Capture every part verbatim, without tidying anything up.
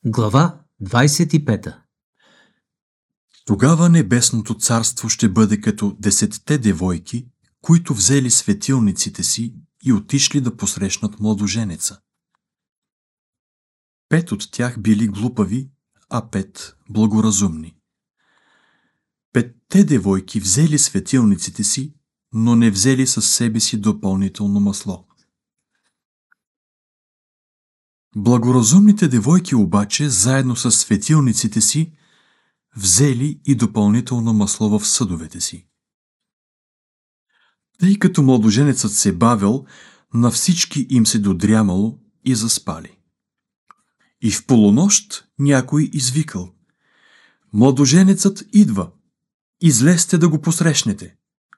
Глава двадесет и пета. Тогава небесното царство ще бъде като десетте девойки, които взели светилниците си и отишли да посрещнат младоженеца. Пет от тях били глупави, а пет благоразумни. Петте девойки взели светилниците си, но не взели със себе си допълнително масло. Благоразумните девойки обаче, заедно с светилниците си, взели и допълнително масло в съдовете си. Тъй като младоженецът се бавил, на всички им се додрямало и заспали. И в полунощ някой извикал: „Младоженецът идва! Излезте да го посрещнете!“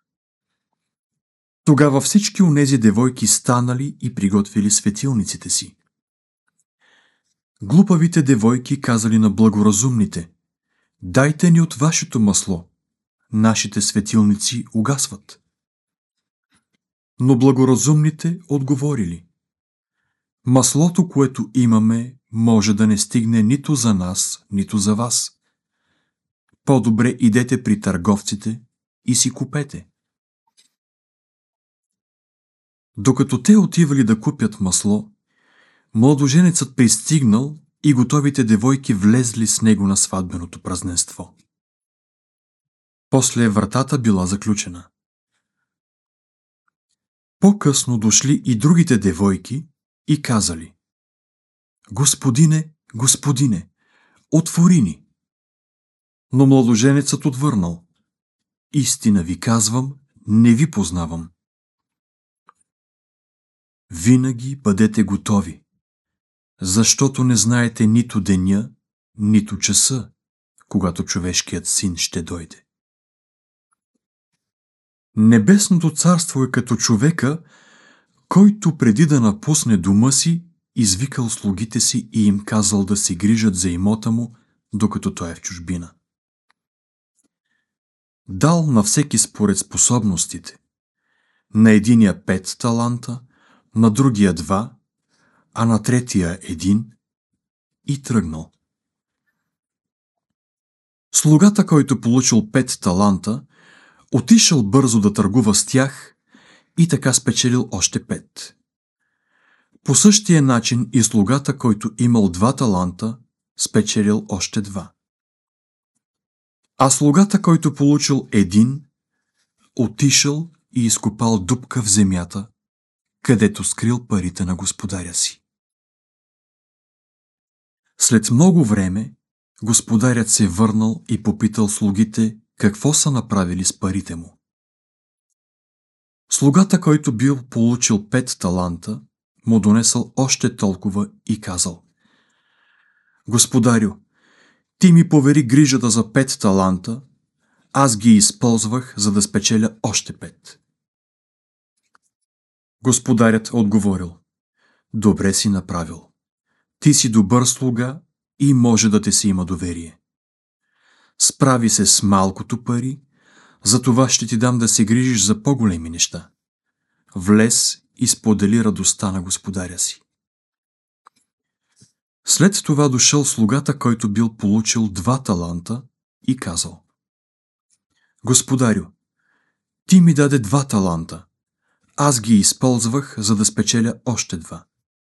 Тогава всички онези девойки станали и приготвили светилниците си. Глупавите девойки казали на благоразумните: „Дайте ни от вашето масло, нашите светилници угасват.“ Но благоразумните отговорили: „Маслото, което имаме, може да не стигне нито за нас, нито за вас. По-добре идете при търговците и си купете.“ Докато те отивали да купят масло, младоженецът пристигнал и готовите девойки влезли с него на сватбеното празненство. После вратата била заключена. По-късно дошли и другите девойки и казали: „Господине, господине, отвори ни!“ Но младоженецът отвърнал: „Истина ви казвам, не ви познавам.“ Винаги бъдете готови, защото не знаете нито деня, нито часа, когато човешкият син ще дойде. Небесното царство е като човека, който преди да напусне дома си, извикал слугите си и им казал да се грижат за имота му, докато той е в чужбина. Дал на всеки според способностите. На единия пет таланта, на другия два, а на третия един, и тръгнал. Слугата, който получил пет таланта, отишъл бързо да търгува с тях и така спечелил още пет. По същия начин и слугата, който имал два таланта, спечелил още два. А слугата, който получил един, отишъл и изкопал дупка в земята, където скрил парите на господаря си. След много време господарят се върнал и попитал слугите какво са направили с парите му. Слугата, който бил получил пет таланта, му донесъл още толкова и казал: „Господарю, ти ми повери грижата за пет таланта, аз ги използвах, за да спечеля още пет.“ Господарят отговорил: „Добре си направил. Ти си добър слуга и може да те се има доверие. Справи се с малкото пари, затова ще ти дам да се грижиш за по-големи неща. Влез и сподели радостта на господаря си.“ След това дошъл слугата, който бил получил два таланта, и казал: „Господарю, ти ми даде два таланта, аз ги използвах, за да спечеля още два.“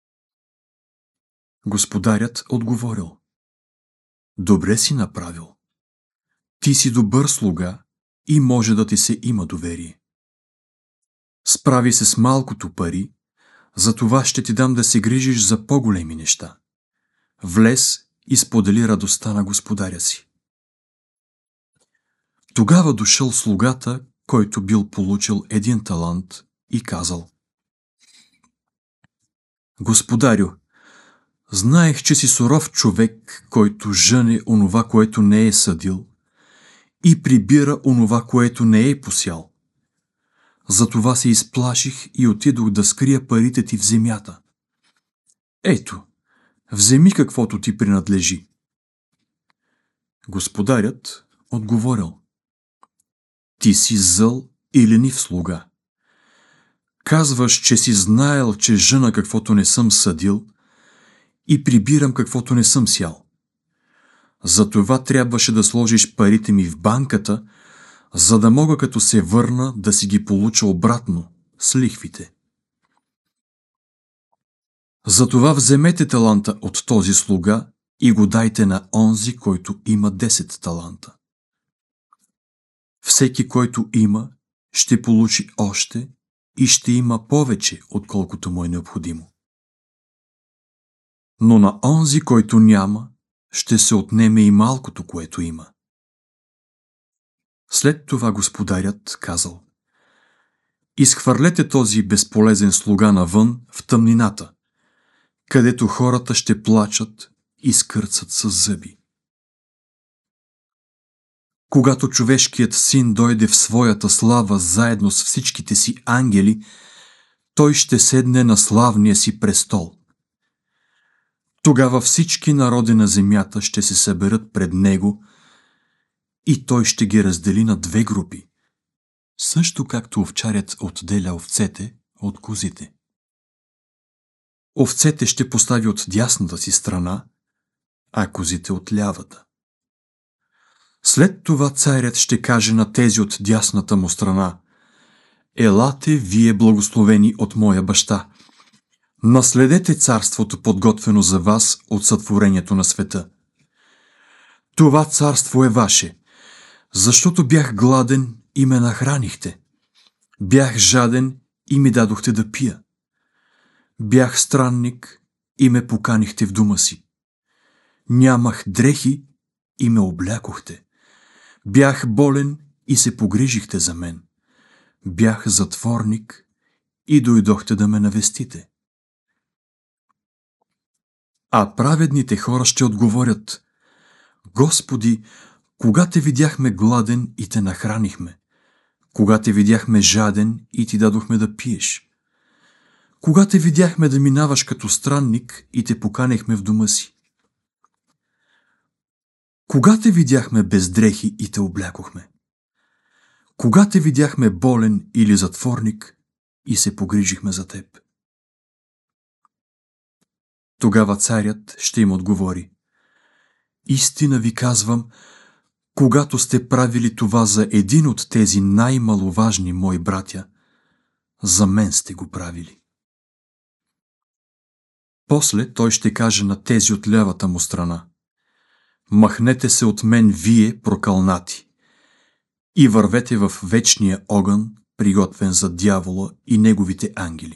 Господарят отговорил: „Добре си направил. Ти си добър слуга и може да ти се има доверие. Справи се с малкото пари, затова ще ти дам да се грижиш за по-големи неща. Влез и сподели радостта на господаря си.“ Тогава дошъл слугата, който бил получил един талант, и казал: „Господарю, знаех, че си суров човек, който жъне онова, което не е съдил, и прибира онова, което не е посял. Затова се изплаших и отидох да скрия парите ти в земята. Ето, вземи каквото ти принадлежи.“ Господарят отговорил: „Ти си зъл и ленив слуга. Казваш, че си знаел, че жъна каквото не съм съдил и прибирам каквото не съм сял. Затова трябваше да сложиш парите ми в банката, за да мога като се върна да си ги получа обратно с лихвите. Затова вземете таланта от този слуга и го дайте на онзи, който има десет таланта. Всеки, който има, ще получи още и ще има повече, отколкото му е необходимо. Но на онзи, който няма, ще се отнеме и малкото, което има. След това господарят казал: изхвърлете този безполезен слуга навън в тъмнината, където хората ще плачат и скърцат със зъби. Когато човешкият син дойде в своята слава заедно с всичките си ангели, той ще седне на славния си престол. Тогава всички народи на земята ще се съберат пред него и той ще ги раздели на две групи, също както овчарят отделя овцете от козите. Овцете ще постави от дясната си страна, а козите от лявата. След това царят ще каже на тези от дясната му страна: елате, вие благословени от моя баща, наследете царството, подготвено за вас от сътворението на света. Това царство е ваше, защото бях гладен и ме нахранихте, бях жаден и ми дадохте да пия, бях странник и ме поканихте в дома си, нямах дрехи и ме облякохте, бях болен и се погрижихте за мен, бях затворник и дойдохте да ме навестите. А праведните хора ще отговорят: Господи, кога те видяхме гладен и те нахранихме? Кога те видяхме жаден и ти дадохме да пиеш? Кога те видяхме да минаваш като странник и те поканехме в дома си? Кога те видяхме без дрехи и те облякохме? Кога те видяхме болен или затворник и се погрижихме за теб? Тогава царят ще им отговори: истина ви казвам, когато сте правили това за един от тези най-маловажни мои братя, за мен сте го правили. После той ще каже на тези от лявата му страна: махнете се от мен, вие прокълнати, и вървете в вечния огън, приготвен за дявола и неговите ангели.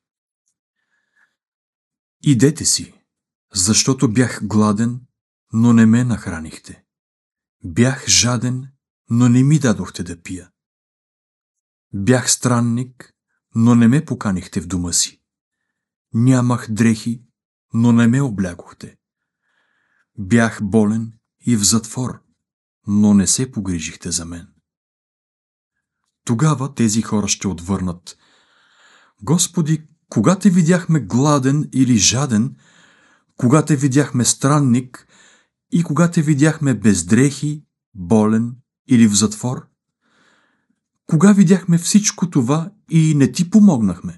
Идете си, защото бях гладен, но не ме нахранихте. Бях жаден, но не ми дадохте да пия. Бях странник, но не ме поканихте в дома си. Нямах дрехи, но не ме облякохте. Бях болен и в затвор, но не се погрижихте за мен. Тогава тези хора ще отвърнат: Господи, кога те видяхме гладен или жаден, кога те видяхме странник и кога те видяхме без дрехи, болен или в затвор? Кога видяхме всичко това и не ти помогнахме?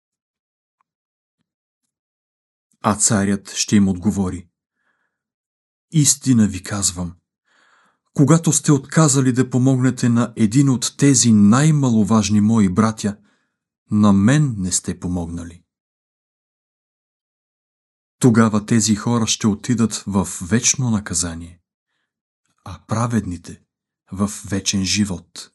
А царят ще им отговори: истина ви казвам, когато сте отказали да помогнете на един от тези най-маловажни мои братя, на мен не сте помогнали. Тогава тези хора ще отидат в вечно наказание, а праведните в вечен живот.